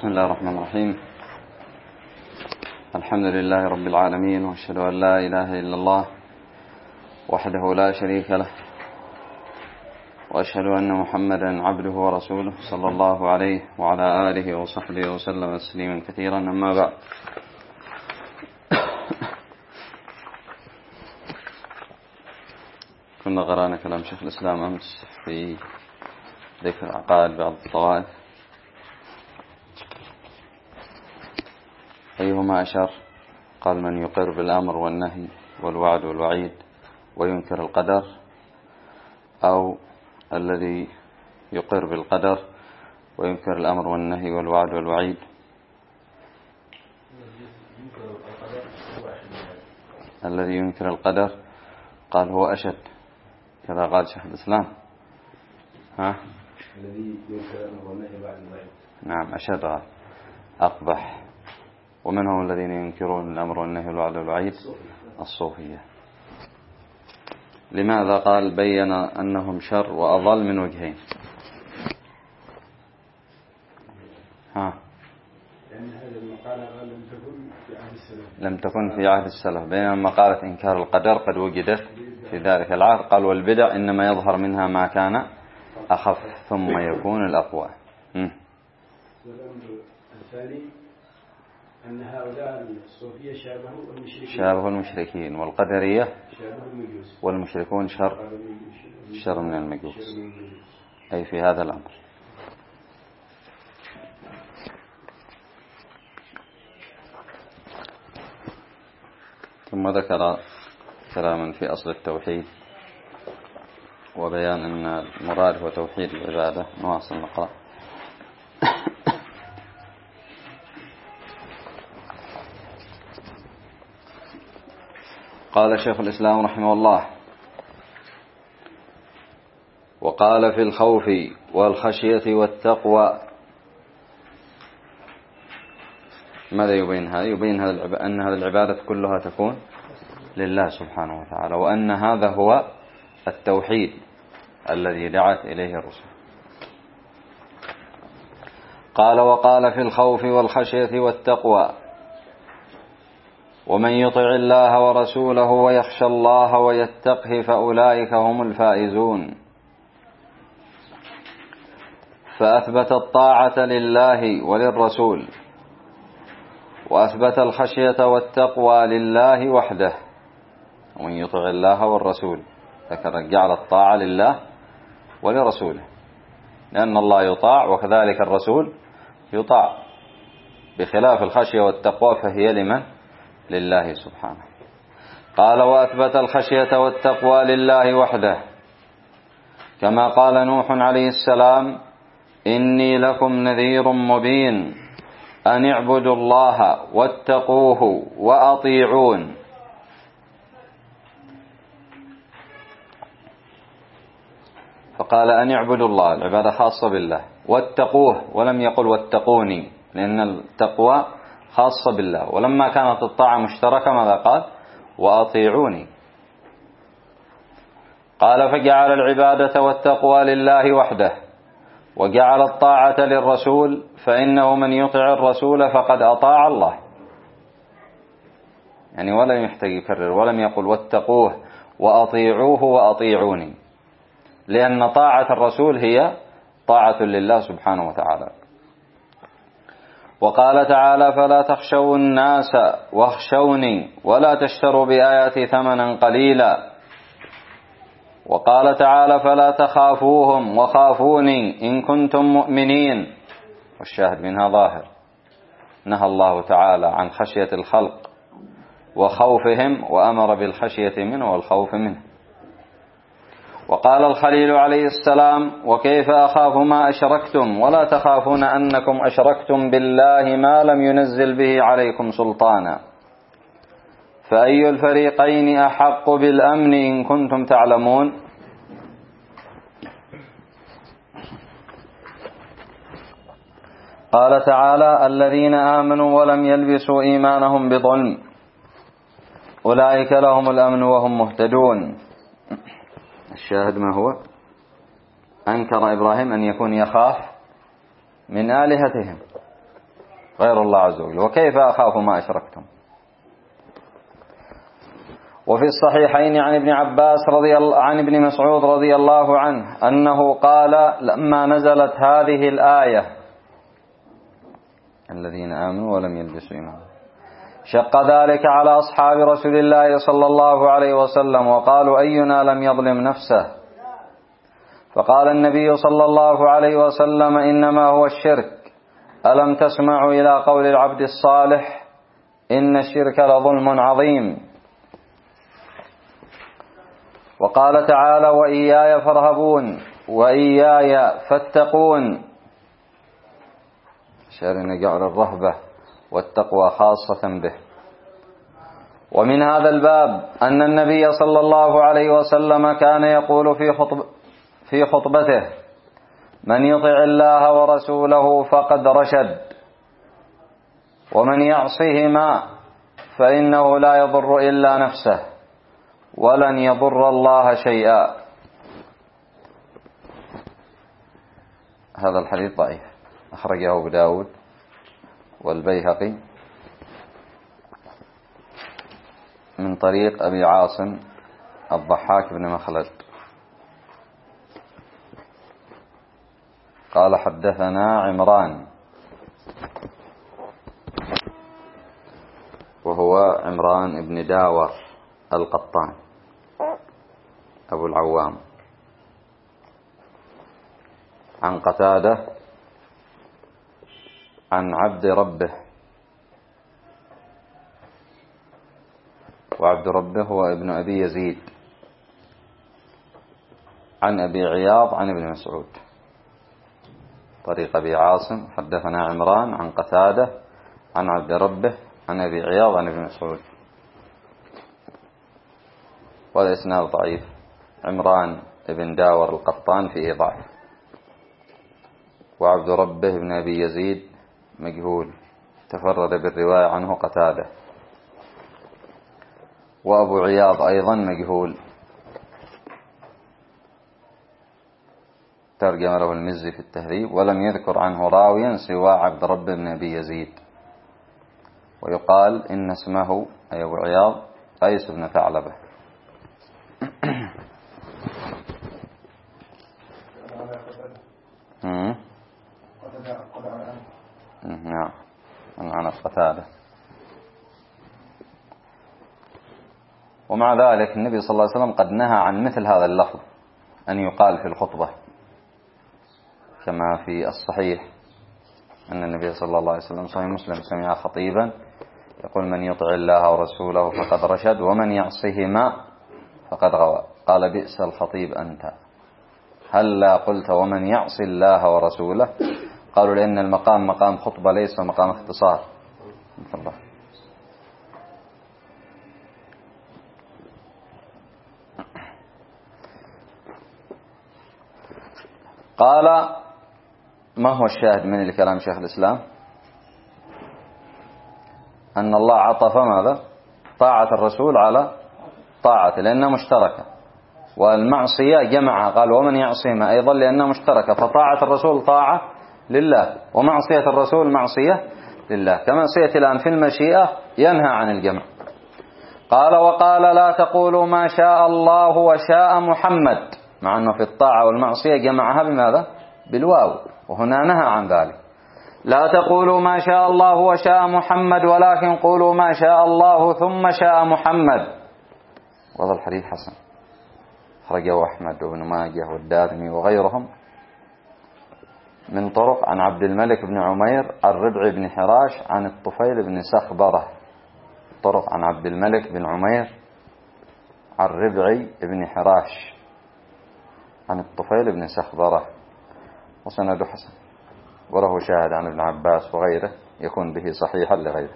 بسم الله الرحمن الرحيم. الحمد لله رب العالمين، وأشهد أن لا إله إلا الله وحده لا شريك له، وأشهد أن محمدا عبده ورسوله صلى الله عليه وعلى آله وصحبه وسلم تسليما كثيرا. أما بعد، كنا قرأنا كلام شيخ الإسلام أمس في ذكر عقائد بعض الطوائف. أيهما أشار؟ قال: من يقر بالأمر والنهي والوعد والوعيد وينكر القدر، أو الذي يقر بالقدر وينكر الأمر والنهي والوعد والوعيد. الذي ينكر القدر قال هو أشد، كذا قال شيخ الإسلام. الذي ينكر الأمر والنهي والوعد والوعيد. نعم، أشد أقبح. ومن هم الذين ينكرون الأمر والنهي والوعد والوعيد؟ الصوفية. لماذا قال بين أنهم شر وأضل من وجهين؟ لأن هذه المقالة لم تكن في عهد السلف، لم تكن في عهد السلف، بينما مقالة إنكار القدر قد وجدت في ذلك العهد. قال: والبدع إنما يظهر منها ما كان أخف ثم يكون الأقوى. والأمر الثاني أن هؤلاء الصوفية شابهوا المشركين، والقدرية شابهوا المجوس، والمشركون شر من المجوس، أي في هذا الأمر. ثم ذكر كلاما في أصل التوحيد وبيان أن المراد هو توحيد العبادة. نواصل نقرأ. قال شيخ الإسلام رحمه الله: وقال في الخوف والخشية والتقوى. ماذا يبين هذا؟ يبين أن هذه العبادة كلها تكون لله سبحانه وتعالى، وأن هذا هو التوحيد الذي دعت إليه الرسل. قال: وقال في الخوف والخشية والتقوى: ومن يطع الله ورسوله ويخشى الله ويتقه فأولئك هم الفائزون. فأثبت الطاعة لله وللرسول، وأثبت الخشية والتقوى لله وحده. ومن يطع الله والرسول، جعل الطاعة لله ولرسوله، لأن الله يطاع وكذلك الرسول يطاع، بخلاف الخشية والتقوى فهي لمن؟ لله سبحانه. قال: وأثبت الخشية والتقوى لله وحده، كما قال نوح عليه السلام: إني لكم نذير مبين أن اعبدوا الله واتقوه وأطيعون. فقال أن اعبدوا الله، العبادة خاصة بالله، واتقوه، ولم يقل واتقوني، لأن التقوى خاصة بالله. ولما كانت الطاعة مشتركة ماذا قال؟ وأطيعوني. قال: فجعل العبادة والتقوى لله وحده، وجعل الطاعة للرسول، فإنه من يطع الرسول فقد أطاع الله. يعني ولم يحتاج يكرر، ولم يقل واتقوه وأطيعوه وأطيعوني، لأن طاعة الرسول هي طاعة لله سبحانه وتعالى. وقال تعالى: فلا تخشوا الناس واخشوني ولا تشتروا بآياتي ثمنا قليلا. وقال تعالى: فلا تخافوهم وخافوني إن كنتم مؤمنين. والشاهد منها ظاهر، نهى الله تعالى عن خشية الخلق وخوفهم، وأمر بالخشية منه والخوف منه. وقال الخليل عليه السلام: وكيف أخاف ما أشركتم ولا تخافون أنكم أشركتم بالله ما لم ينزل به عليكم سلطانا. فأي الفريقين أحق بالأمن إن كنتم تعلمون. قال تعالى: الذين آمنوا ولم يلبسوا إيمانهم بظلم أولئك لهم الأمن وهم مهتدون. الشاهد ما هو؟ أنكر إبراهيم أن يكون يخاف من آلهتهم، غير الله عز وجل، وكيف أخاف ما أشركتم. وفي الصحيحين عن ابن مسعود رضي الله عنه أنه قال لما نزلت هذه الآية الذين آمنوا ولم يلبسوا إيمانهم شق ذلك على أصحاب رسول الله صلى الله عليه وسلم وقالوا أينا لم يظلم نفسه، فقال النبي صلى الله عليه وسلم إنما هو الشرك، ألم تسمعوا إلى قول العبد الصالح إن الشرك لظلم عظيم. وقال تعالى وإياي فارهبون وإياي فاتقون، شأن جعل الرهبة والتقوى خاصة به. ومن هذا الباب أن النبي صلى الله عليه وسلم كان يقول في خطبته من يطع الله ورسوله فقد رشد، ومن يعصهما فإنه لا يضر إلا نفسه ولن يضر الله شيئا. هذا الحديث ضعيف، أخرجه أبو داود والبيهقي من طريق أبي عاصم الضحاك بن مخلد قال حدثنا عمران، وهو عمران بن داور القطان أبو العوام، عن قتادة عن عبد ربه، وعبد ربه هو ابن أبي يزيد، عن أبي عياض عن ابن مسعود. طريق أبي عاصم حدثنا عمران عن قتادة عن عبد ربه عن أبي عياض عن ابن مسعود، وهذا إسناد ضعيف. عمران بن داور القطان فيه ضعف، وعبد ربه بن أبي يزيد مجهول تفرد بالرواية عنه قتادة، وأبو عياض أيضا مجهول ترجم له المزي في التهذيب، ولم يذكر عنه راويا سوى عبد ربه بن أبي يزيد، ويقال إن اسمه أي أبو عياض قيس بن ثعلبة. نعم عن قتادة. ومع ذلك النبي صلى الله عليه وسلم قد نهى عن مثل هذا اللفظ أن يقال في الخطبة، كما في الصحيح أن النبي صلى الله عليه وسلم صحيح مسلم سمع خطيبا يقول من يطع الله ورسوله فقد رشد ومن يعصهما فقد غوى، قال بئس الخطيب أنت، هلا قلت ومن يعص الله ورسوله؟ قالوا لأن المقام مقام خطبة ليس مقام اختصار. الله. قال ما هو الشاهد من الكلام شيخ الإسلام؟ أن الله عطف ماذا؟ طاعة الرسول على طاعته لأنها مشتركة، والمعصية جمعها قال ومن يعصيهما أيضا لأنها مشتركة، فطاعة الرسول طاعة لله ومعصية الرسول معصية لله، كما سيأتي الآن في المشيئة ينهى عن الجمع. قال وقال لا تقولوا ما شاء الله وشاء محمد، مع أنه في الطاعة والمعصية جمعها بماذا؟ بالواو، وهنا نهى عن ذلك. لا تقولوا ما شاء الله وشاء محمد ولكن قولوا ما شاء الله ثم شاء محمد. وهذا الحديث حسن، خرجه أحمد وابن ماجه والدارمي وغيرهم من طرق عن عبد الملك بن عمير عن ربع بن حراش عن الطفيل بن سخبرة، طرق عن عبد الملك بن عمير عن ربع بن حراش عن الطفيل بن سخبرة، وسند حسن، وله شاهد عن ابن عباس وغيره يكون به صحيحا لغيره.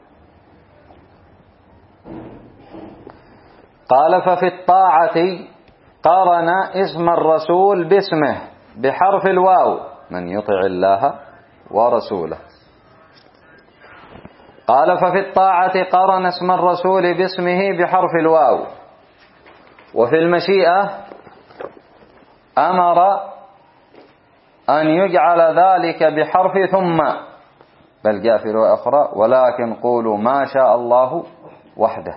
قال ففي الطاعة قرن اسم الرسول باسمه بحرف الواو من يطع الله ورسوله. قال ففي الطاعة قرن اسم الرسول باسمه بحرف الواو. وفي المشيئة أمر أن يجعل ذلك بحرف ثم، بل جاء في رواية أخرى ولكن قولوا ما شاء الله وحده،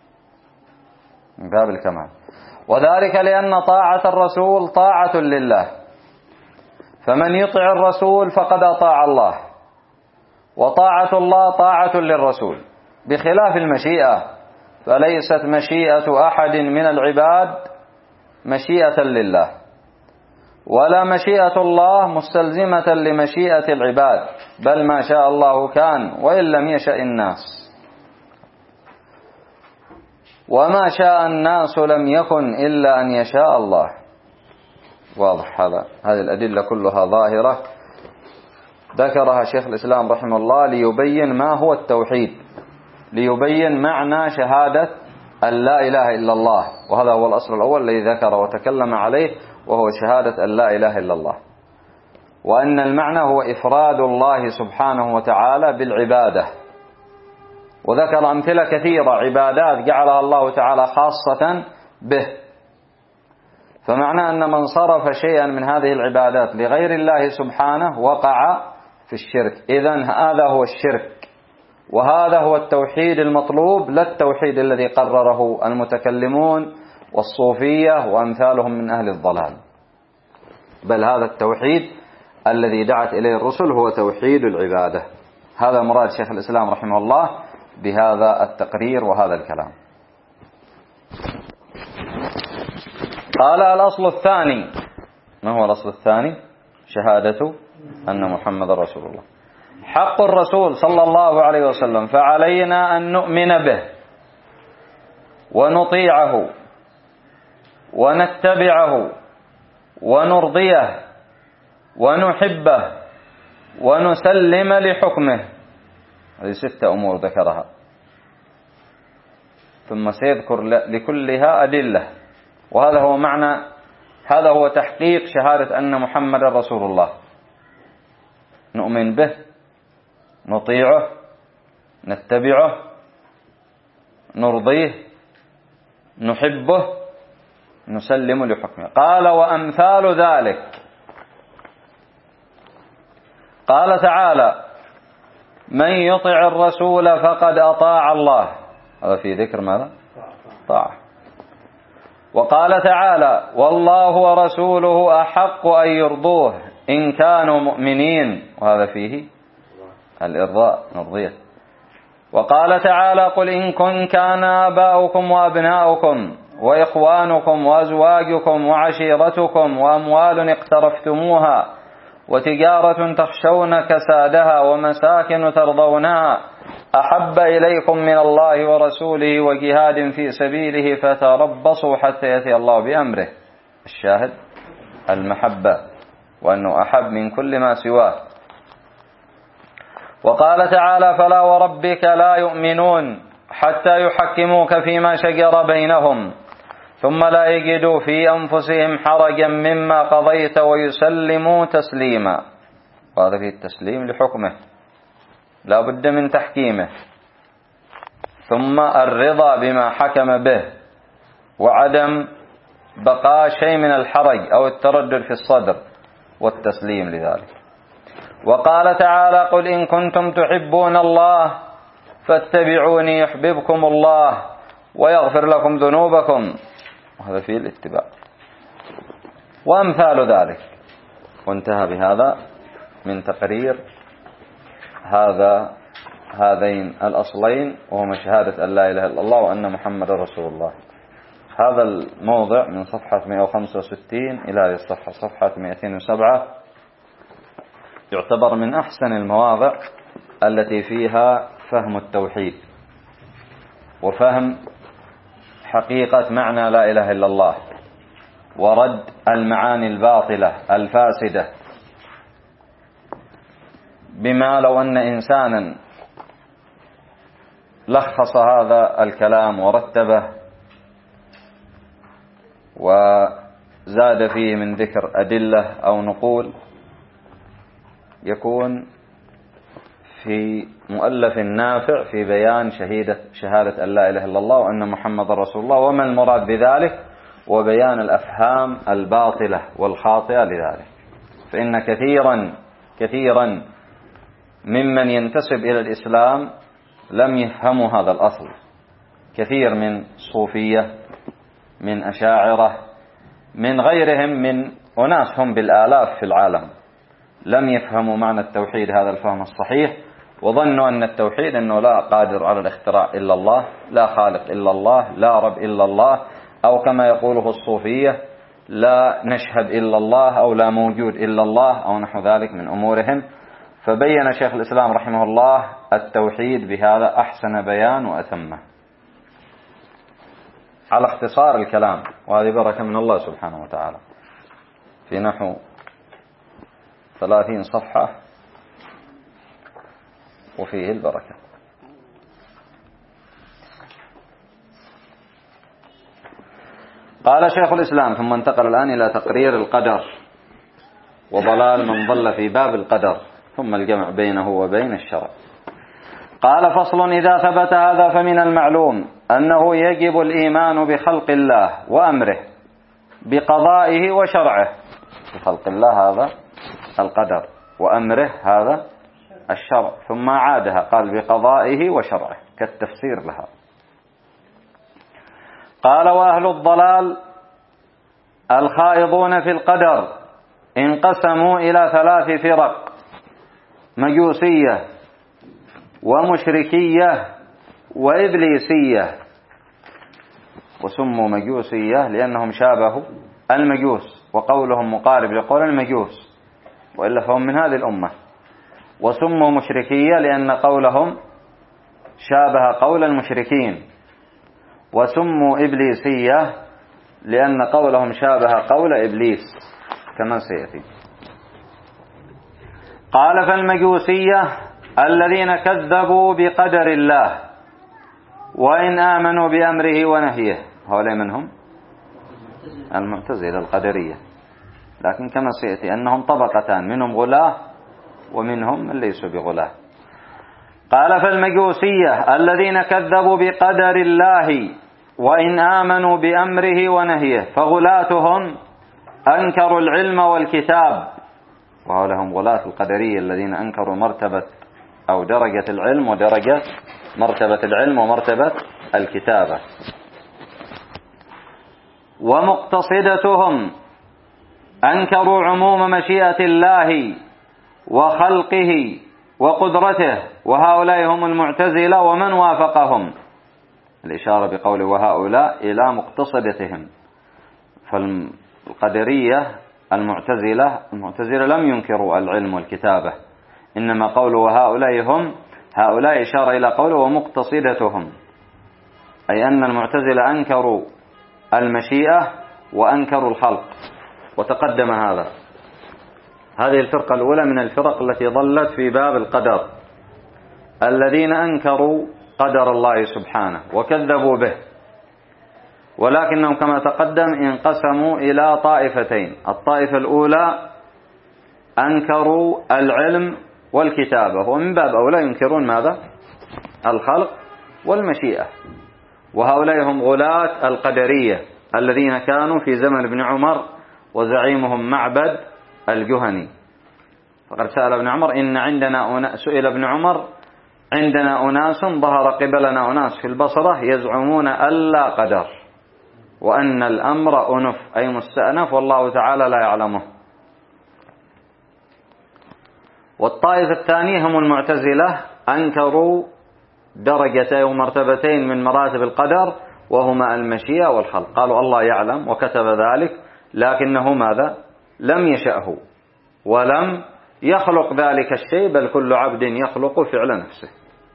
من باب الكمال. وذلك لأن طاعة الرسول طاعة لله، فمن يطع الرسول فقد أطاع الله، وطاعة الله طاعة للرسول، بخلاف المشيئة، فليست مشيئة أحد من العباد مشيئة لله، ولا مشيئة الله مستلزمة لمشيئة العباد، بل ما شاء الله كان وإن لم يشأ الناس، وما شاء الناس لم يكن إلا أن يشاء الله. واضح هذا؟ هذه الأدلة كلها ظاهرة ذكرها شيخ الإسلام رحمه الله ليبين ما هو التوحيد، ليبين معنى شهادة أن لا إله إلا الله، وهذا هو الأصل الأول الذي ذكر وتكلم عليه، وهو شهادة أن لا إله إلا الله، وأن المعنى هو إفراد الله سبحانه وتعالى بالعبادة. وذكر أمثلة كثيرة عبادات جعلها الله تعالى خاصة به، فمعنى أن من صرف شيئا من هذه العبادات لغير الله سبحانه وقع في الشرك. إذن هذا هو الشرك، وهذا هو التوحيد المطلوب، لا التوحيد الذي قرره المتكلمون والصوفية وأمثالهم من أهل الضلال، بل هذا التوحيد الذي دعت إليه الرسل هو توحيد العبادة. هذا مراد شيخ الإسلام رحمه الله بهذا التقرير وهذا الكلام. قال الأصل الثاني. ما هو الأصل الثاني؟ شهادة أن محمد رسول الله. حق الرسول صلى الله عليه وسلم، فعلينا أن نؤمن به ونطيعه ونتبعه ونرضيه ونحبه ونسلم لحكمه. هذه 6 أمور ذكرها، ثم سيذكر لكلها أدلة. وهذا هو معنى، هذا هو تحقيق شهادة أن محمد رسول الله. نؤمن به، نطيعه، نتبعه، نرضيه، نحبه، نسلم لحكمه. قال وأمثال ذلك، قال تعالى من يطع الرسول فقد أطاع الله. هذا في ذكر ماذا؟ طاعة. وقال تعالى والله ورسوله أحق أن يرضوه إن كانوا مؤمنين، وهذا فيه الإرضاء، نرضيه. وقال تعالى قل إن كان آباؤكم وأبناؤكم وإخوانكم وأزواجكم وعشيرتكم وأموال اقترفتموها وتجارة تخشون كسادها ومساكن ترضونها أحب إليكم من الله ورسوله وجهاد في سبيله فتربصوا حتى يأتي الله بأمره. الشاهد المحبة، وأنه أحب من كل ما سواه. وقال تعالى فلا وربك لا يؤمنون حتى يحكموك فيما شجر بينهم ثم لا يجدوا في أنفسهم حرجا مما قضيت ويسلموا تسليما. وهذا فيه التسليم لحكمه، لا بد من تحكيمه. ثم الرضا بما حكم به، وعدم بقاء شيء من الحرج أو التردد في الصدر، والتسليم لذلك. وقال تعالى قل إن كنتم تحبون الله فاتبعوني يحببكم الله ويغفر لكم ذنوبكم. وهذا فيه الاتباع. وأمثال ذلك. وانتهى بهذا من تقرير هذين الأصلين، وهما شهادة أن لا إله إلا الله وأن محمد رسول الله. هذا الموضع من صفحة 165 إلى هذه الصفحة، صفحة 207، يعتبر من أحسن المواضع التي فيها فهم التوحيد وفهم حقيقة معنى لا إله إلا الله، ورد المعاني الباطلة الفاسدة، بما لو أن إنسانا لخص هذا الكلام ورتبه وزاد فيه من ذكر أدلة أو نقول، يكون في مؤلف نافع في بيان شهادة أن لا إله إلا الله وأن محمد رسول الله، وما المراد بذلك، وبيان الأفهام الباطلة والخاطئة لذلك. فإن كثيرا ممن ينتسب إلى الإسلام لم يفهموا هذا الأصل. كثير من صوفية، من أشاعرة، من غيرهم من أناس هم بالآلاف في العالم لم يفهموا معنى التوحيد هذا الفهم الصحيح، وظنوا أن التوحيد أنه لا قادر على الاختراع إلا الله، لا خالق إلا الله، لا رب إلا الله، أو كما يقوله الصوفية لا نشهد إلا الله، أو لا موجود إلا الله، أو نحو ذلك من أمورهم. فبين شيخ الإسلام رحمه الله التوحيد بهذا أحسن بيان وأتمه على اختصار الكلام، وهذه بركة من الله سبحانه وتعالى، في نحو 30 صفحة وفيه البركة. قال شيخ الإسلام ثم انتقل الآن إلى تقرير القدر وضلال من ضل في باب القدر، ثم الجمع بينه وبين الشرع. قال فصل: إذا ثبت هذا فمن المعلوم أنه يجب الإيمان بخلق الله وأمره، بقضائه وشرعه. بخلق الله هذا القدر، وأمره هذا الشرع، ثم عادها قال بقضائه وشرعه كالتفسير لها. قال: وأهل الضلال الخائضون في القدر انقسموا إلى 3 فرق: مجوسية ومشركية وإبليسية. وسموا مجوسية لأنهم شابهوا المجوس، وقولهم مقارب لقول المجوس، وإلا فهم من هذه الأمة. وسموا مشركية لأن قولهم شابه قول المشركين. وسموا إبليسية لأن قولهم شابه قول إبليس كما سيأتي. قال: فالمجوسية الذين كذبوا بقدر الله وإن آمنوا بأمره ونهيه. هؤلاء منهم المعتزلة القدرية، لكن كما سيأتي أنهم طبقتان: منهم غلاة ومنهم من ليسوا بغلاة. قال: فالمجوسية الذين كذبوا بقدر الله وإن آمنوا بأمره ونهيه، فغلاتهم أنكروا العلم والكتاب. وهؤلاء هم غلاة القدرية الذين أنكروا مرتبة أو درجة العلم ودرجة مرتبة العلم ومرتبة الكتابة. ومقتصدتهم أنكروا عموم مشيئة الله وخلقه وقدرته، وهؤلاء هم المعتزلة ومن وافقهم. الإشارة بقول وهؤلاء إلى مقتصدتهم. فالقدرية المعتزلة لم ينكروا العلم والكتابة، إنما قول وهؤلاء هم، هؤلاء إشارة إلى قول ومقتصدتهم، أي أن المعتزلة أنكروا المشيئة وأنكروا الخلق. وتقدم هذا. هذه الفرقة الأولى من الفرق التي ضلت في باب القدر، الذين أنكروا قدر الله سبحانه وكذبوا به، ولكنهم كما تقدم انقسموا إلى طائفتين. الطائفة الأولى أنكروا العلم والكتابة، ومن باب أولى ينكرون ماذا؟ الخلق والمشيئة. وهؤلاء هم غلاة القدرية الذين كانوا في زمن ابن عمر، وزعيمهم معبد الجهني. فقد سأل ابن عمر إن عندنا سئل ابن عمر: عندنا أناس ظهر قبلنا أناس في البصرة يزعمون ألا قدر، وأن الأمر أنف أي مستأنف والله تعالى لا يعلمه. والطائفة الثانية هم المعتزلة، أنكروا درجتين ومرتبتين من مراتب القدر، وهما المشيئة والخلق. قالوا الله يعلم وكتب ذلك، لكنه ماذا؟ لم يشأه ولم يخلق ذلك الشيء، بل كل عبد يخلق فعل نفسه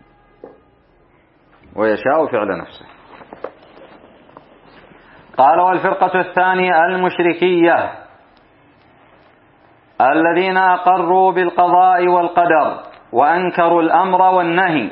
ويشاء فعل نفسه. قال: والفرقة الثانية المشركية الذين أقروا بالقضاء والقدر وأنكروا الأمر والنهي.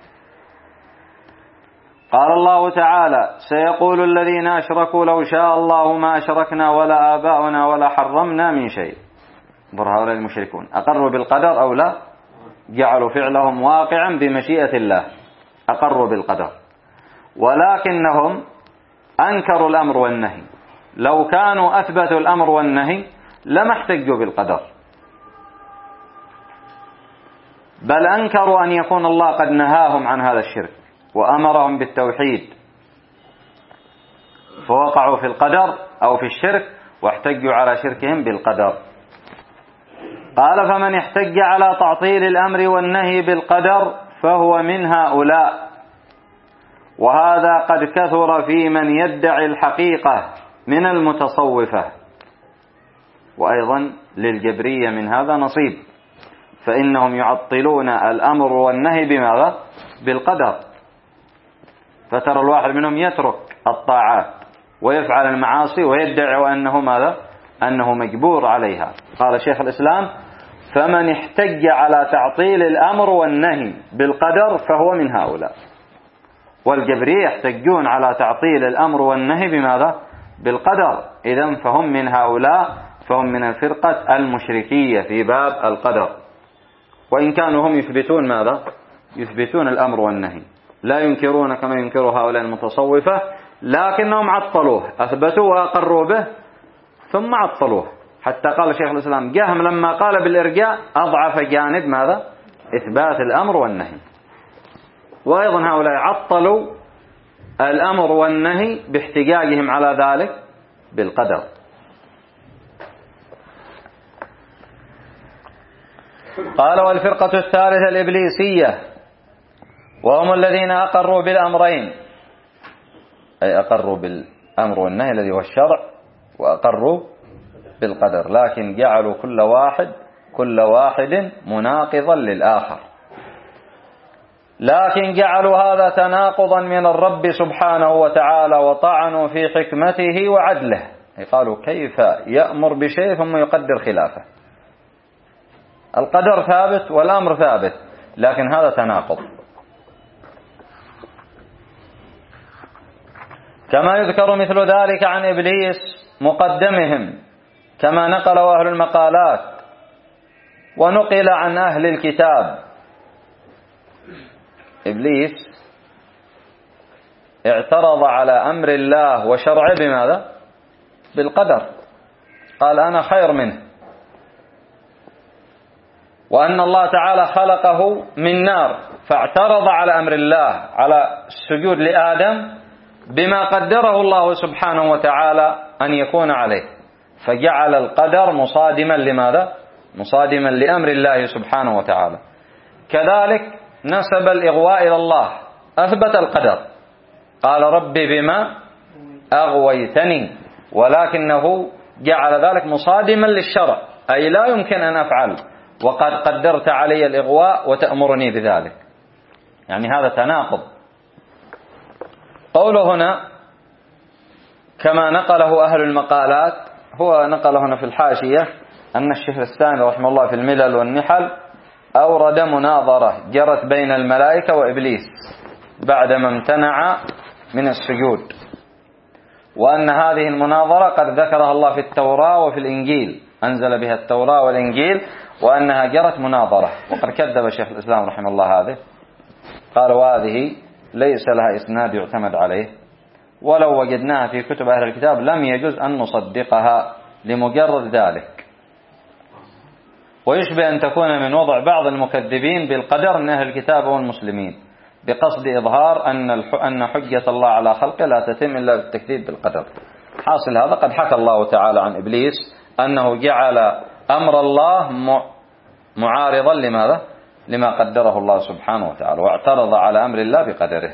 قال الله تعالى: سيقول الذين أشركوا لو شاء الله ما أشركنا ولا آباؤنا ولا حرمنا من شيء. هؤلاء المشركون أقروا بالقدر أو لا؟ جعلوا فعلهم واقعا بمشيئة الله، أقروا بالقدر، ولكنهم أنكروا الأمر والنهي. لو كانوا أثبتوا الأمر والنهي لما احتجوا بالقدر. بل أنكروا أن يكون الله قد نهاهم عن هذا الشرك وأمرهم بالتوحيد، فوقعوا في القدر أو في الشرك واحتجوا على شركهم بالقدر. قال: فمن احتج على تعطيل الأمر والنهي بالقدر فهو من هؤلاء، وهذا قد كثر في من يدعي الحقيقة من المتصوفة. وأيضا للجبرية من هذا نصيب، فإنهم يعطلون الأمر والنهي بماذا؟ بالقدر. فترى الواحد منهم يترك الطاعات ويفعل المعاصي ويدعي أنه ماذا؟ أنه مجبور عليها. قال شيخ الإسلام: فمن احتج على تعطيل الأمر والنهي بالقدر فهو من هؤلاء. والجبرية يحتجون على تعطيل الأمر والنهي بماذا؟ بالقدر. إذن فهم من هؤلاء، فهم من الفرقة المشركية في باب القدر، وإن كانوا هم يثبتون ماذا؟ يثبتون الأمر والنهي، لا ينكرون كما ينكر هؤلاء المتصوفة، لكنهم عطلوه، أثبتوا وأقروا به ثم عطلوه. حتى قال شيخ الإسلام: جهم لما قال بالإرجاء أضعف جانب ماذا؟ إثبات الأمر والنهي. وأيضا هؤلاء عطلوا الأمر والنهي باحتجاجهم على ذلك بالقدر. قال: والفرقة الثالثة الإبليسية، وهم الذين أقروا بالأمرين، أي أقروا بالأمر والنهي الذي هو الشرع، وأقروا بالقدر، لكن جعلوا كل واحد مناقضا للآخر. لكن جعلوا هذا تناقضا من الرب سبحانه وتعالى، وطعنوا في حكمته وعدله. قالوا: كيف يأمر بشيء ثم يقدر خلافه؟ القدر ثابت والأمر ثابت، لكن هذا تناقض. كما يذكر مثل ذلك عن إبليس مقدمهم، كما نقله أهل المقالات ونقل عن أهل الكتاب. إبليس اعترض على أمر الله وشرعه بماذا؟ بالقدر. قال: أنا خير منه، وأن الله تعالى خلقه من نار، فاعترض على أمر الله، على السجود لآدم بما قدره الله سبحانه وتعالى أن يكون عليه، فجعل القدر مصادما لماذا؟ مصادما لأمر الله سبحانه وتعالى. كذلك نسب الإغواء إلى الله، أثبت القدر، قال: ربي بما أغويتني، ولكنه جعل ذلك مصادما للشرع، أي لا يمكن أن أفعل وقد قدرت علي الإغواء وتأمرني بذلك. يعني هذا تناقض. قوله هنا كما نقله أهل المقالات، هو نقل هنا في الحاشية أن الشيخ الثاني رحمه الله في الملل والنحل أورد مناظرة جرت بين الملائكة وإبليس بعدما امتنع من السجود، وأن هذه المناظرة قد ذكرها الله في التوراة وفي الإنجيل، أنزل بها التوراة والإنجيل، وأنها جرت مناظرة. وقد كذب شيخ الإسلام رحمه الله هذه، قال: وهذه ليس لها إسناد يعتمد عليه، ولو وجدناها في كتب أهل الكتاب لم يجوز أن نصدقها لمجرد ذلك. ويشبه أن تكون من وضع بعض المكذبين بالقدر من أهل الكتاب والمسلمين، بقصد إظهار أن حجة الله على خلقه لا تتم إلا بالتكذيب بالقدر. حاصل هذا قد حكى الله تعالى عن إبليس أنه جعل أمر الله معارضا لماذا؟ لما قدره الله سبحانه وتعالى، واعترض على أمر الله بقدره.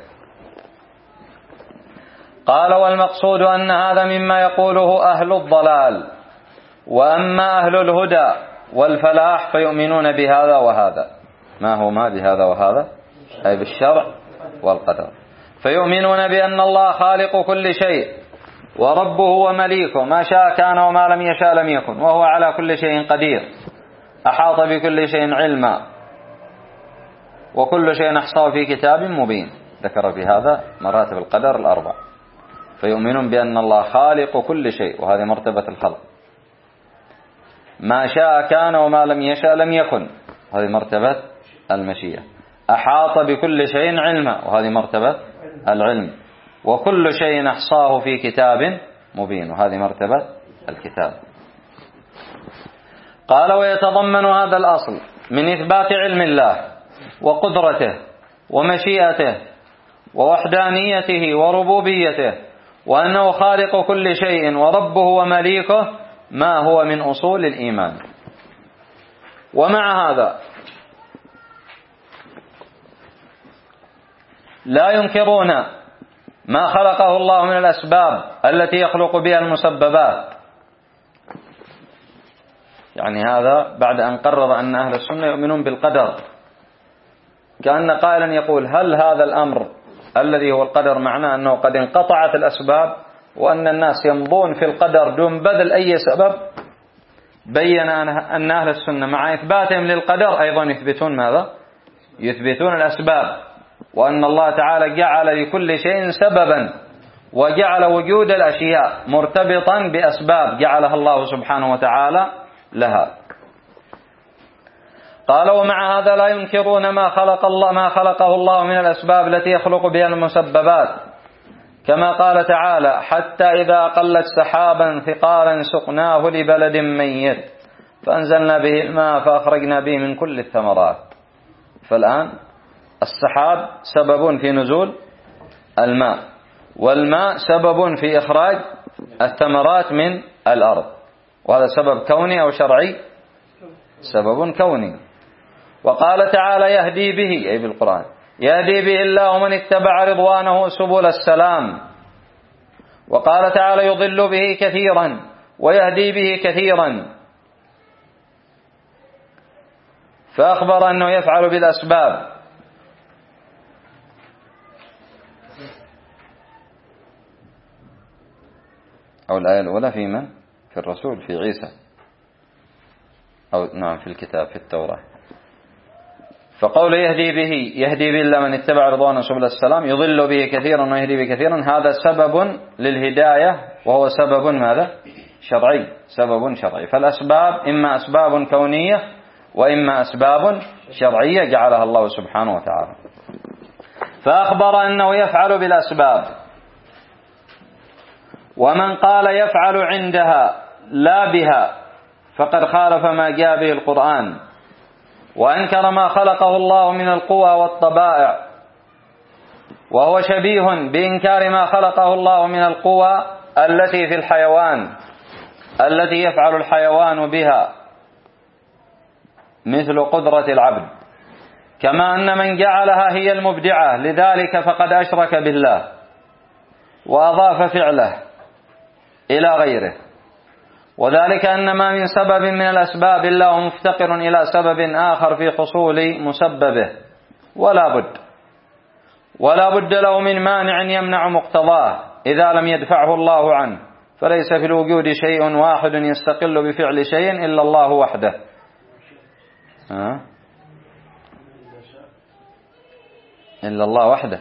قال: والمقصود أن هذا مما يقوله أهل الضلال، وأما أهل الهدى والفلاح فيؤمنون بهذا وهذا. ما هو ما بهذا وهذا؟ أي بالشرع والقدر. فيؤمنون بأن الله خالق كل شيء وربه ومليكه، ما شاء كان وما لم يشاء لم يكن، وهو على كل شيء قدير، أحاط بكل شيء علما، وكل شيء أحصاه في كتاب مبين. ذكر في هذا مراتب القدر الأربع. فيؤمنون بأن الله خالق كل شيء، وهذه مرتبة الخلق. ما شاء كان وما لم يشاء لم يكن، هذه مرتبة المشيئة. أحاط بكل شيء علما، وهذه مرتبة العلم. وكل شيء أحصاه في كتاب مبين، وهذه مرتبة الكتاب. قال: ويتضمن هذا الأصل من إثبات علم الله وقدرته ومشيئته ووحدانيته وربوبيته، وأنه خالق كل شيء وربه ومليكه، ما هو من أصول الإيمان. ومع هذا لا ينكرون ما خلقه الله من الأسباب التي يخلق بها المسببات. يعني هذا بعد أن قرر أن أهل السنة يؤمنون بالقدر، كأن قائلا يقول: هل هذا الأمر الذي هو القدر معناه أنه قد انقطعت الأسباب وأن الناس يمضون في القدر دون بذل أي سبب؟ بين أن أهل السنة مع إثباتهم للقدر أيضا يثبتون ماذا؟ يثبتون الأسباب، وأن الله تعالى جعل لكل شيء سببا، وجعل وجود الأشياء مرتبطا بأسباب جعلها الله سبحانه وتعالى لها. قال: ومع هذا لا ينكرون ما خلقه الله من الأسباب التي يخلق بها المسببات، كما قال تعالى: حتى إذا أقلت سحابا ثقالا سقناه لبلد ميت فأنزلنا به الماء فأخرجنا به من كل الثمرات. فالآن السحاب سبب في نزول الماء، والماء سبب في إخراج الثمرات من الأرض، وهذا سبب كوني أو شرعي؟ سبب كوني. وقال تعالى: يهدي به، أي بالقرآن، يهدي به الله من اتبع رضوانه سبل السلام. وقال تعالى: يضل به كثيرا ويهدي به كثيرا، فأخبر أنه يفعل بالأسباب. أو الآية الأولى في من؟ في الرسول، في عيسى، أو نعم في الكتاب، في التوراة. فقول يهدي به الله من اتبع رضوانه سبل السلام، يضل به كثيرا ويهدي به كثيرا، هذا سبب للهداية، وهو سبب ماذا؟ شرعي، سبب شرعي. فالأسباب إما أسباب كونية وإما أسباب شرعية جعلها الله سبحانه وتعالى. فأخبر أنه يفعل بالأسباب. ومن قال يفعل عندها لا بها فقد خالف ما جاء به القرآن، وأنكر ما خلقه الله من القوى والطبائع، وهو شبيه بإنكار ما خلقه الله من القوى التي في الحيوان، التي يفعل الحيوان بها، مثل قدرة العبد، كما أن من جعلها هي المبدعة لذلك فقد أشرك بالله وأضاف فعله إلى غيره. وذلك أن ما من سبب من الأسباب إلا هو مفتقر إلى سبب آخر في حصول مسببه، ولا بد له من مانع يمنع مقتضاه إذا لم يدفعه الله عنه، فليس في الوجود شيء واحد يستقل بفعل شيء إلا الله وحده. إلا الله وحده.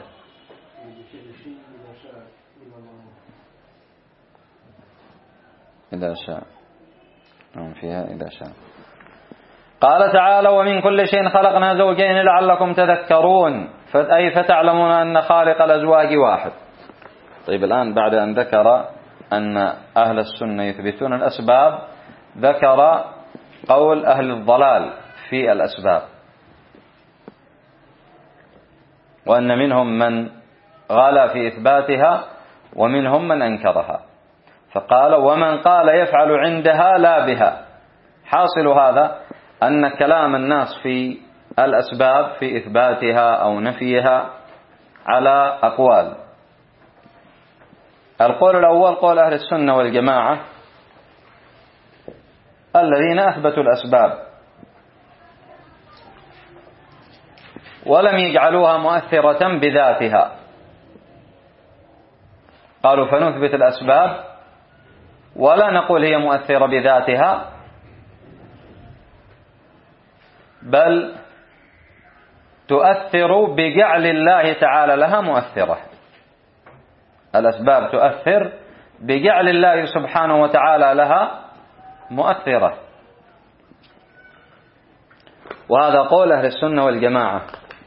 إذا شاء فيها إذا شاء. قال تعالى: ومن كل شيء خلقنا زوجين لعلكم تذكرون، أي فتعلمون أن خالق الأزواج واحد. طيب، الآن بعد أن ذكر أن أهل السنة يثبتون الأسباب، ذكر قول أهل الضلال في الأسباب، وأن منهم من غلا في إثباتها ومنهم من أنكرها. فقال: ومن قال يفعل عندها لا بها. حاصل هذا أن كلام الناس في الأسباب في إثباتها أو نفيها على أقوال. القول الأول قول أهل السنة والجماعة الذين أثبتوا الأسباب ولم يجعلوها مؤثرة بذاتها، قالوا: فنثبت الأسباب ولا نقول هي مؤثرة بذاتها، بل تؤثر بجعل الله تعالى لها مؤثرة. الأسباب تؤثر بجعل الله سبحانه وتعالى لها مؤثرة. وهذا قول أهل السنة والجماعة.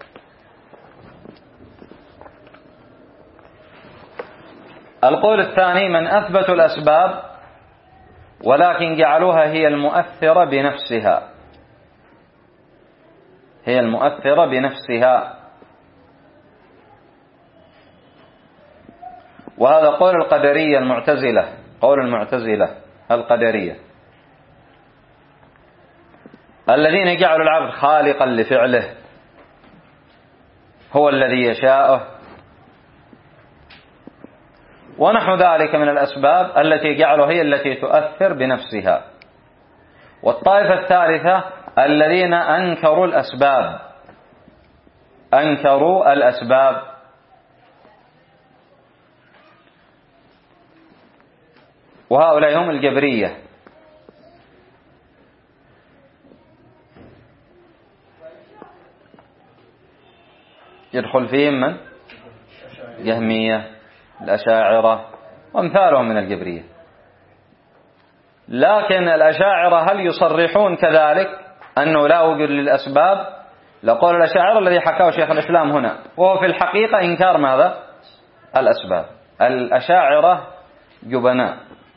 القول الثاني: من أثبتوا الأسباب ولكن جعلوها هي المؤثرة بنفسها، هي المؤثرة بنفسها. وهذا قول القدرية المعتزلة، قول المعتزلة القدرية الذين جعلوا العبد خالقا لفعله، هو الذي يشاءه ونحو ذلك من الأسباب التي جعلوا هي التي تؤثر بنفسها. والطائفة الثالثة الذين أنكروا الأسباب، أنكروا الأسباب، وهؤلاء هم الجبرية. يدخل فيهم من؟ جهمية، الأشاعرة وأمثالهم من الجبرية. لكن الأشاعرة هل يصرحون كذلك أنه لا وجود للأسباب؟ لقول الأشاعرة الذي حكاه شيخ الإسلام هنا، وهو في الحقيقة إنكار ماذا؟ الأسباب. الأشاعرة جبناء،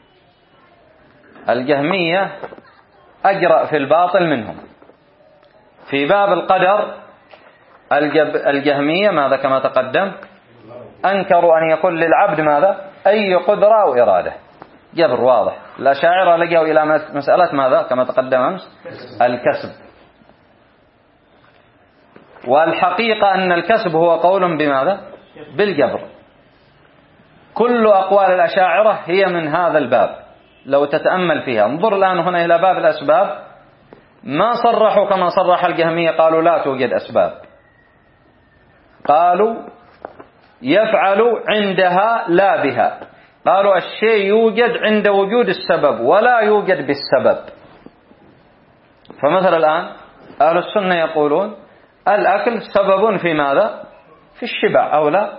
الجهمية أجرأ في الباطل منهم. في باب القدر الجهمية ماذا كما تقدم؟ أنكروا أن يكون للعبد ماذا؟ أي قدرة أو إرادة، جبر واضح. الأشاعرة لجأوا إلى مسألة ماذا كما تقدم أمس؟ الكسب. والحقيقة أن الكسب هو قول بماذا؟ بالجبر. كل أقوال الأشاعرة هي من هذا الباب لو تتأمل فيها. انظر الآن هنا إلى باب الأسباب، ما صرحوا كما صرح الجهمية، قالوا لا توجد أسباب، قالوا يفعل عندها لا بها. قالوا الشيء يوجد عند وجود السبب ولا يوجد بالسبب. فمثلا الآن أهل السنة يقولون الأكل سبب في ماذا؟ في الشبع أو لا؟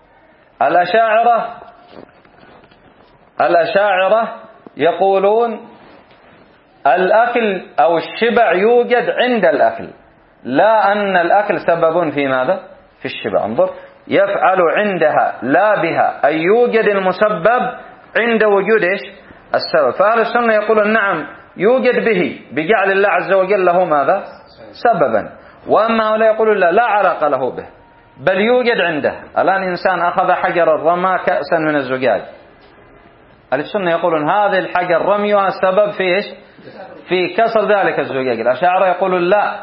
الأشاعرة يقولون الأكل أو الشبع يوجد عند الأكل، لا أن الأكل سبب في ماذا؟ في الشبع. انظر، يفعل عندها لا بها، أي يوجد المسبب عند وجود إيش؟ السبب. فأهل السنة يقولون نعم يوجد به بجعل الله عز وجل له ماذا؟ سببا. وأما هؤلاء يقولون لا علاقة له به، بل يوجد عنده. الآن إنسان أخذ حجرا رمى كأسا من الزجاج، أهل السنة يقولون هذه الحجر رميها سبب في إيش؟ في كسر ذلك الزجاج. الأشاعرة يقولون لا،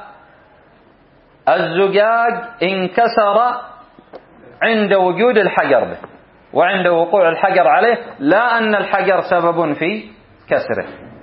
الزجاج انكسر عند وجود الحجر به وعند وقوع الحجر عليه، لا أن الحجر سبب في كسره.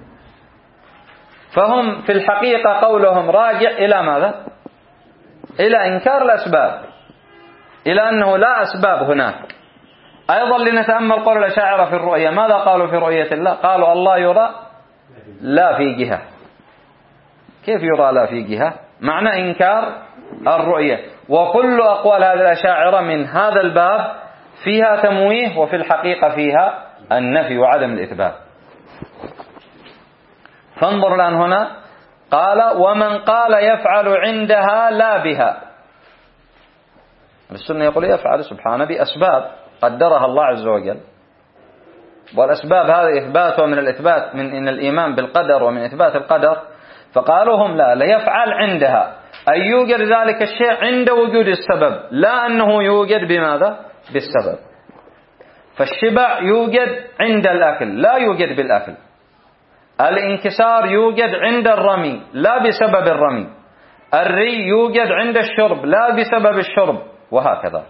فهم في الحقيقة قولهم راجع إلى ماذا؟ إلى إنكار الأسباب، إلى أنه لا أسباب هناك. أيضا لنتأمل قول الأشاعرة في الرؤية، ماذا قالوا في رؤية الله؟ قالوا الله يرى لا في جهة. كيف يرى لا في جهة؟ معنى إنكار الرؤية. وكل أقوال هذه الأشاعرة من هذا الباب فيها تمويه، وفي الحقيقة فيها النفي وعدم الإثبات. فانظر الآن هنا قال ومن قال يفعل عندها لا بها. السنة يقول يفعل سبحانه بأسباب قدرها الله عز وجل، والأسباب هذا إثباتها من الإثبات من الإيمان بالقدر ومن إثبات القدر. فقالوا هم لا يفعل عندها، أي يوجد ذلك الشيء عند وجود السبب، لا أنه يوجد بماذا؟ بالسبب. فالشبع يوجد عند الأكل لا يوجد بالأكل، الانكسار يوجد عند الرمي لا بسبب الرمي، الري يوجد عند الشرب لا بسبب الشرب، وهكذا.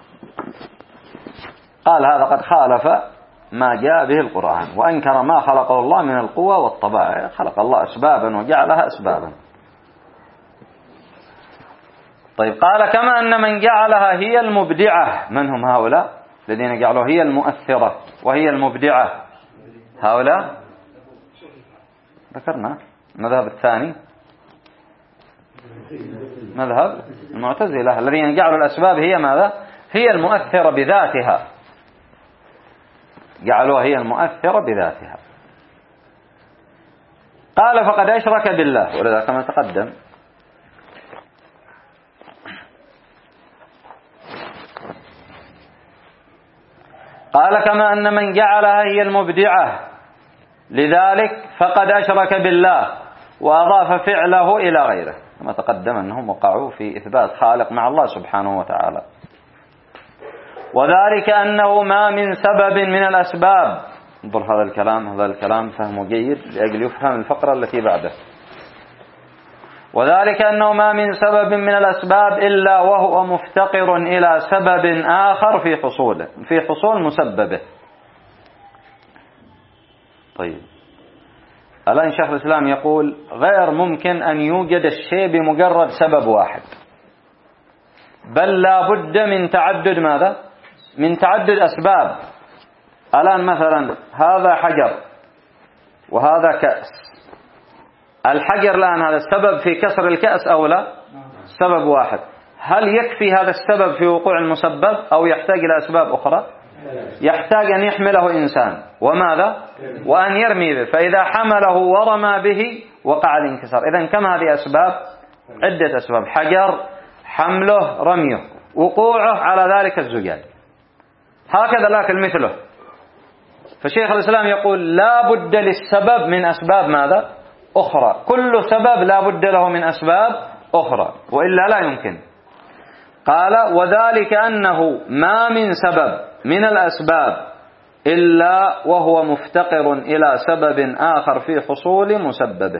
قال هذا قد خالف ما جاء به القرآن وأنكر ما خلقه الله من القوى والطبائع. خلق الله أسبابا وجعلها أسبابا. طيب قال كما أن من جعلها هي المبدعة. من هم هؤلاء الذين جعلوا هي المؤثرة وهي المبدعة؟ هؤلاء ذكرنا المذهب الثاني، مذهب المعتزلة الذين جعلوا الأسباب هي ماذا؟ هي المؤثرة بذاتها، جعلوها هي المؤثرة بذاتها. قال فقد أشرك بالله، ولذا كما تقدم قال كما أن من جعلها هي المبدعة لذلك فقد أشرك بالله وأضاف فعله إلى غيره. كما تقدم أنهم وقعوا في إثبات خالق مع الله سبحانه وتعالى. وذلك أنه ما من سبب من الأسباب، انظر هذا الكلام فهمه جيد لأجل يفهم الفقرة التي بعده. وذلك أنه ما من سبب من الأسباب إلا وهو مفتقر إلى سبب آخر في حصول مسببه. طيب الآن شيخ الإسلام يقول غير ممكن أن يوجد الشيء بمجرد سبب واحد، بل لا بد من تعدد ماذا؟ من تعدد أسباب. الآن مثلا هذا حجر وهذا كأس، الحجر الآن هذا السبب في كسر الكأس أو لا؟ سبب واحد. هل يكفي هذا السبب في وقوع المسبب أو يحتاج إلى أسباب أخرى؟ يحتاج أن يحمله إنسان وماذا؟ وأن يرمي به، فإذا حمله ورمى به وقع الانكسار. إذن كم هذه أسباب؟ عدة أسباب: حجر، حمله، رميه، وقوعه على ذلك الزجاج. هكذا لكن مثله. فشيخ الإسلام يقول لا بد للسبب من أسباب ماذا؟ أخرى. كل سبب لا بد له من أسباب أخرى وإلا لا يمكن. قال وذلك أنه ما من سبب من الأسباب إلا وهو مفتقر إلى سبب آخر في حصول مسببه،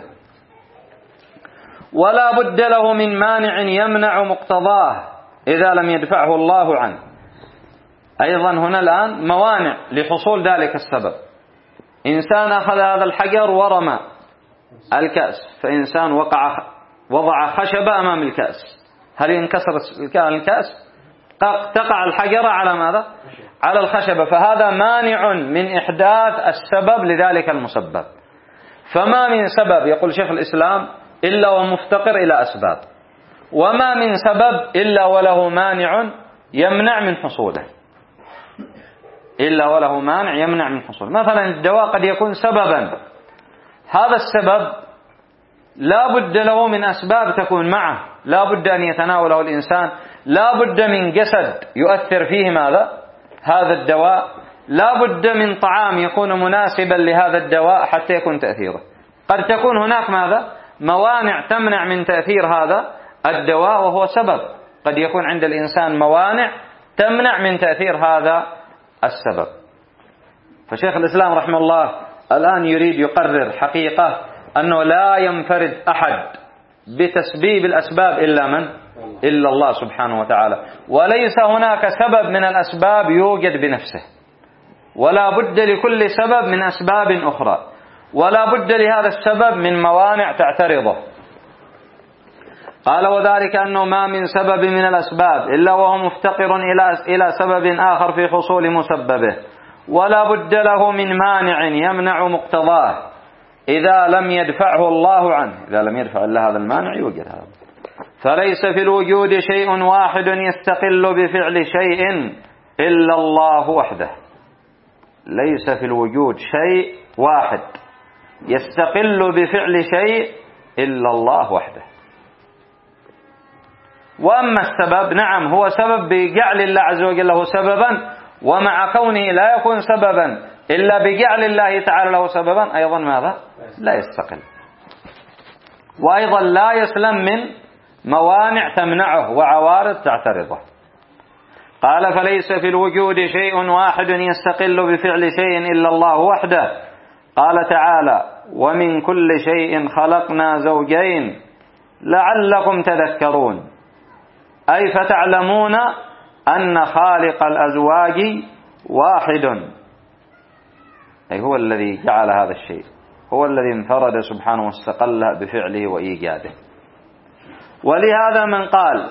ولا بد له من مانع يمنع مقتضاه إذا لم يدفعه الله عنه. أيضا هنا الآن موانع لحصول ذلك السبب. إنسان أخذ هذا الحجر ورمى الكأس، فإنسان وضع خشبة أمام الكأس، هل ينكسر الكأس؟ تقع الحجرة على ماذا؟ على الخشبة، فهذا مانع من إحداث السبب لذلك المسبب. فما من سبب يقول شيخ الإسلام إلا ومفتقر إلى أسباب، وما من سبب إلا وله مانع يمنع من حصوله، إلا وله مانع يمنع من حصوله. مثلا الدواء قد يكون سببا، هذا السبب لا بد له من أسباب تكون معه، لا بد أن يتناوله الإنسان، لا بد من جسد يؤثر فيه ماذا؟ هذا الدواء، لا بد من طعام يكون مناسبا لهذا الدواء حتى يكون تأثيره. قد تكون هناك ماذا؟ موانع تمنع من تأثير هذا الدواء وهو سبب. قد يكون عند الإنسان موانع تمنع من تأثير هذا السبب. فشيخ الإسلام رحمه الله الآن يريد يقرر حقيقة أنه لا ينفرد أحد بتسبيب الأسباب إلا من؟ إلا الله سبحانه وتعالى. وليس هناك سبب من الأسباب يوجد بنفسه، ولا بد لكل سبب من أسباب أخرى، ولا بد لهذا السبب من موانع تعترضه. قال وذلك أنه ما من سبب من الأسباب إلا وهو مفتقر إلى سبب آخر في حصول مسببه، ولا بد له من مانع يمنع مقتضاه إذا لم يدفعه الله عنه. إذا لم يدفع الله هذا المانع يوجد هذا. فليس في الوجود شيء واحد يستقل بفعل شيء إلا الله وحده. ليس في الوجود شيء واحد يستقل بفعل شيء إلا الله وحده. وأما السبب نعم هو سبب بجعل الله عز وجل له سببا، ومع كونه لا يكون سببا إلا بجعل الله تعالى له سببا أيضا ماذا؟ لا يستقل، وأيضا لا يسلم من موانع تمنعه وعوارض تعترضه. قال فليس في الوجود شيء واحد يستقل بفعل شيء إلا الله وحده. قال تعالى ومن كل شيء خلقنا زوجين لعلكم تذكرون، أي فتعلمون أن خالق الأزواج واحد، أي هو الذي جعل هذا الشيء، هو الذي انفرد سبحانه واستقل بفعله وإيجاده. ولهذا من قال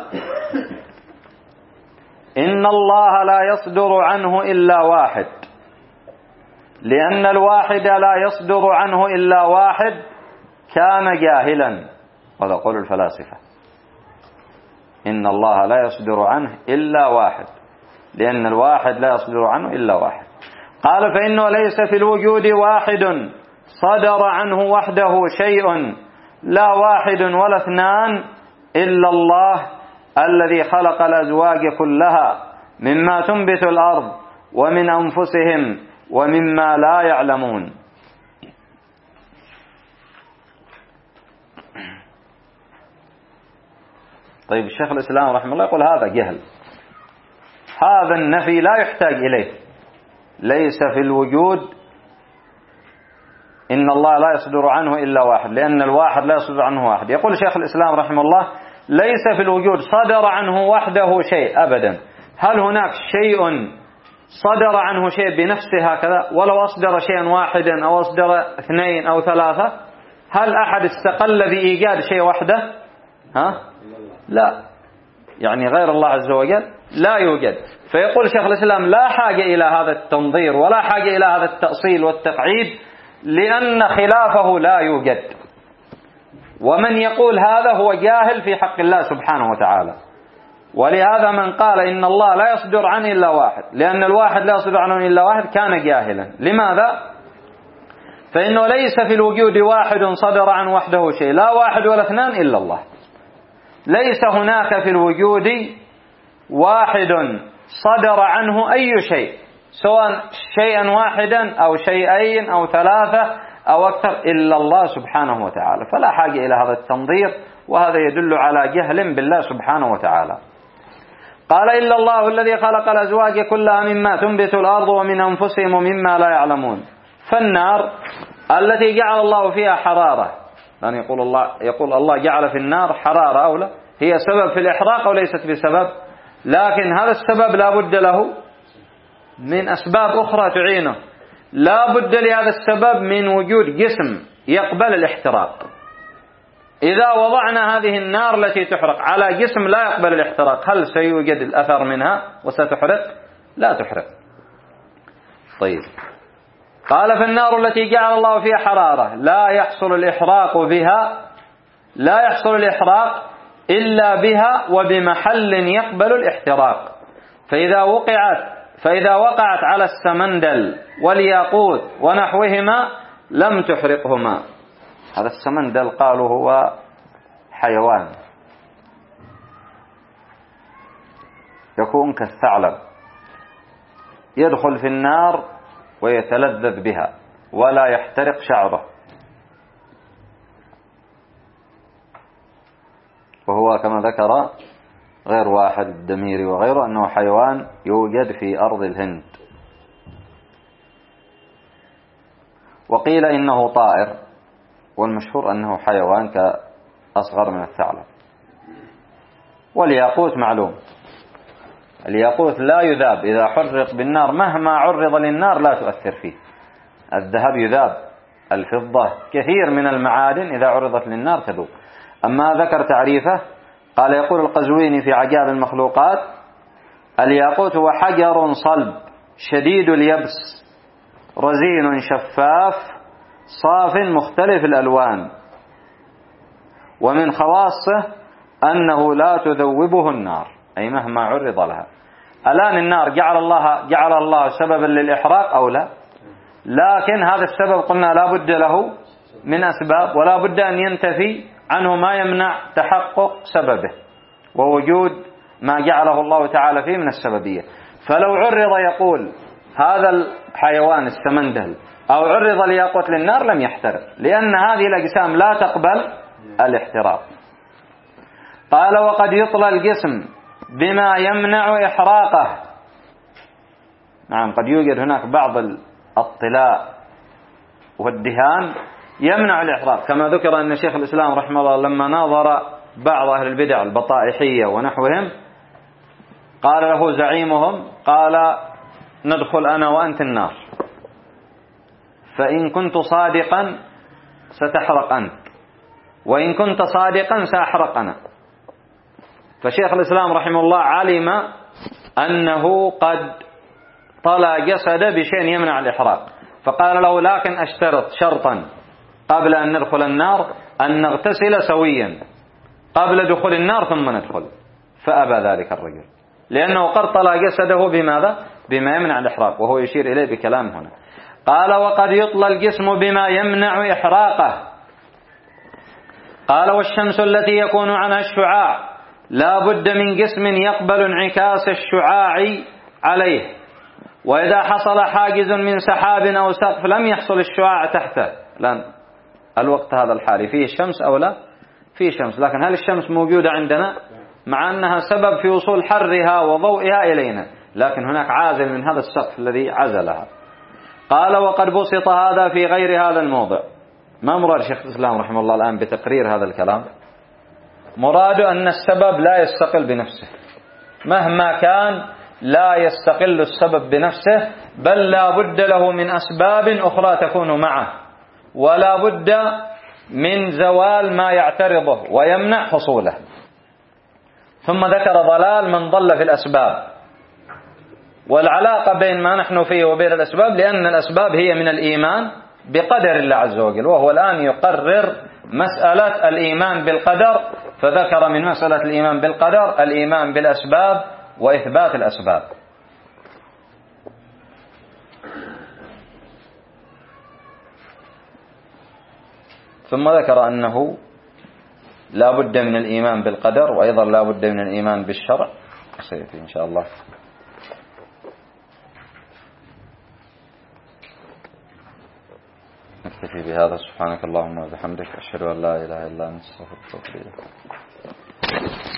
إن الله لا يصدر عنه إلا واحد، لأن الواحد لا يصدر عنه إلا واحد، كان جاهلا. هذا قول الفلاسفة، إن الله لا يصدر عنه إلا واحد، لأن الواحد لا يصدر عنه إلا واحد. قال فإنه ليس في الوجود واحد صدر عنه وحده شيء، لا واحد ولا اثنان، إلا الله الذي خلق الأزواج كلها مما تنبت الأرض ومن أنفسهم ومما لا يعلمون. طيب الشيخ الإسلام رحمه الله يقول هذا جهل، هذا النفي لا يحتاج إليه، ليس في الوجود إن الله لا يصدر عنه إلا واحد، لأن الواحد لا يصدر عنه واحد. يقول شيخ الإسلام رحمه الله ليس في الوجود صدر عنه وحده شيء أبدا. هل هناك شيء صدر عنه شيء بنفسه هكذا؟ ولو أصدر شيئا واحدا أو أصدر 2 أو 3، هل أحد استقل بإيجاد شيء وحده؟ لا، يعني غير الله عز وجل لا يوجد. فيقول شيخ الإسلام لا حاجة إلى هذا التنظير ولا حاجة إلى هذا التأصيل والتقعيد، لأن خلافه لا يوجد. ومن يقول هذا هو جاهل في حق الله سبحانه وتعالى. ولهذا من قال إن الله لا يصدر عنه إلا واحد، لأن الواحد لا يصدر عنه إلا واحد، كان جاهلا. لماذا؟ فإنه ليس في الوجود واحد صدر عن وحده شيء، لا واحد ولا 2 إلا الله. ليس هناك في الوجود واحد صدر عنه أي شيء، سواء شيئا واحدا أو شيئين أو 3 أو أكثر، إلا الله سبحانه وتعالى. فلا حاجة إلى هذا التنظير، وهذا يدل على جهل بالله سبحانه وتعالى. قال إلا الله الذي خلق الأزواج كلها مما تنبت الأرض ومن أنفسهم ومما لا يعلمون. فالنار التي جعل الله فيها حرارة، يعني يقول الله جعل في النار حرارة أو لا، هي سبب في الإحراق أو ليست بسبب؟ لكن هذا السبب لا بد له من أسباب أخرى تعينه. لا بد لهذا السبب من وجود جسم يقبل الاحتراق. إذا وضعنا هذه النار التي تحرق على جسم لا يقبل الاحتراق، هل سيوجد الأثر منها وستحرق؟ لا تحرق. طيب، قال فالنار التي جعل الله فيها حرارة لا يحصل الإحراق إلا بها وبمحل يقبل الاحتراق. فإذا وقعت على السمندل والياقوت ونحوهما لم تحرقهما. هذا السمندل قالوا هو حيوان يكون كالثعلب، يدخل في النار ويتلذذ بها ولا يحترق شعره، وهو كما ذكر غير واحد الدميري وغيره أنه حيوان يوجد في أرض الهند. وقيل إنه طائر، والمشهور أنه حيوان كأصغر من الثعلب. والياقوت معلوم، الياقوت لا يذاب، إذا حرق بالنار مهما عرض للنار لا تؤثر فيه. الذهب يذاب، الفضة، كثير من المعادن إذا عرضت للنار تذوب. أما ذكر تعريفه قال يقول القزويني في عجائب المخلوقات: الياقوت هو حجر صلب شديد اليبس رزين شفاف صاف مختلف الألوان، ومن خواصه أنه لا تذوبه النار، أي مهما عرض لها. الآن النار جعل الله سببا للإحراق أو لا؟ لكن هذا السبب قلنا لا بد له من أسباب، ولا بد أن ينتفي عنه ما يمنع تحقق سببه ووجود ما جعله الله تعالى فيه من السببية. فلو عرض يقول هذا الحيوان السمندل أو عرض الياقوت للنار لم يحترق، لأن هذه الأجسام لا تقبل الاحتراق. قال وقد يطلى الجسم بما يمنع إحراقه. نعم، قد يوجد هناك بعض الطلاء والدهان يمنع الإحراق، كما ذكر أن شيخ الإسلام رحمه الله لما ناظر بعض أهل البدع البطائحية ونحوهم قال له زعيمهم، قال ندخل أنا وأنت النار، فإن كنت صادقا ستحرق أنت، وإن كنت صادقا سأحرق أنا. فشيخ الإسلام رحمه الله علم أنه قد طلى جسده بشيء يمنع الإحراق، فقال له لكن أشترط شرطا قبل أن ندخل النار أن نغتسل سويا قبل دخول النار ثم ندخل. فأبى ذلك الرجل، لأنه قد طلى جسده بماذا؟ بما يمنع الإحراق، وهو يشير إليه بكلام هنا. قال وقد يطلى الجسم بما يمنع إحراقه. قال والشمس التي يكون عنها الشعاع لا بد من جسم يقبل انعكاس الشعاع عليه، وإذا حصل حاجز من سحاب أو سقف لم يحصل الشعاع تحته. لأن الوقت هذا الحالي فيه الشمس أو لا؟ فيه شمس، لكن هل الشمس موجودة عندنا؟ مع أنها سبب في وصول حرها وضوئها إلينا، لكن هناك عازل من هذا السقف الذي عزلها. قال وقد بسط هذا في غير هذا الموضع. ما مراد شيخ الإسلام رحمه الله الآن بتقرير هذا الكلام؟ مراد أن السبب لا يستقل بنفسه، مهما كان لا يستقل السبب بنفسه، بل لا بد له من أسباب أخرى تكون معه، ولا بد من زوال ما يعترضه ويمنع حصوله. ثم ذكر ضلال من ضل في الأسباب، والعلاقة بين ما نحن فيه وبين الأسباب، لأن الأسباب هي من الإيمان بقدر الله عز وجل، وهو الآن يقرر مسألة الإيمان بالقدر، فذكر من مسألة الإيمان بالقدر الإيمان بالأسباب وإثبات الأسباب. ثم ذكر أنه لا بد من الإيمان بالقدر، وأيضا لا بد من الإيمان بالشرع، سيأتي إن شاء الله. نكتفي بهذا. سبحانك اللهم وبحمدك، أشهد أن لا إله إلا أنت، أستغفرك وأتوب إليك.